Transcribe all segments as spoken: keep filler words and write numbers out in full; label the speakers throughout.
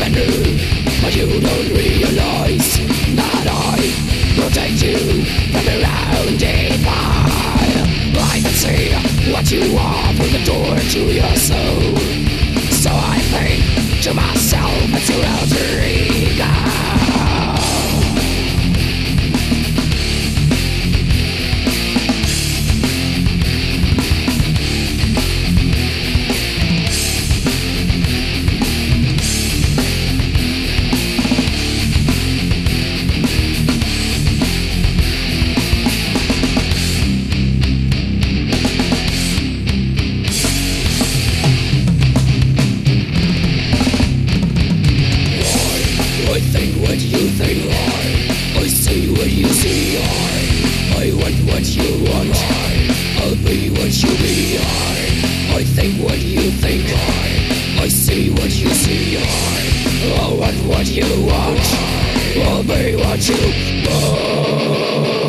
Speaker 1: new, but you don't realize that I protect you from your own defile. I can see what you are through the door to your soul. So I think to myself, it's your alter ego. I think what you think, I I see what you see, I I want what you want, I I'll be what you be, I I think what you think, I I see what you see, I I want what you want, I'll be what you want.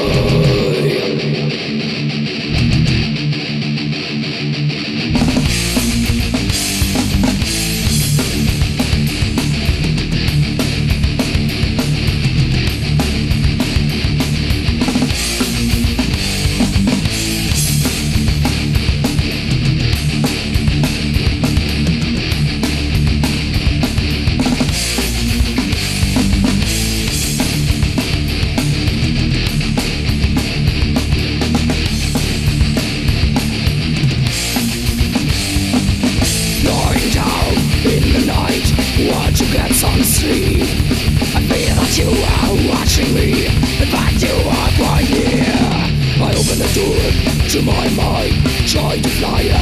Speaker 1: Want to get some sleep. I feel that you are watching me. In fact, you are quite near. I open the door to my mind, trying to fly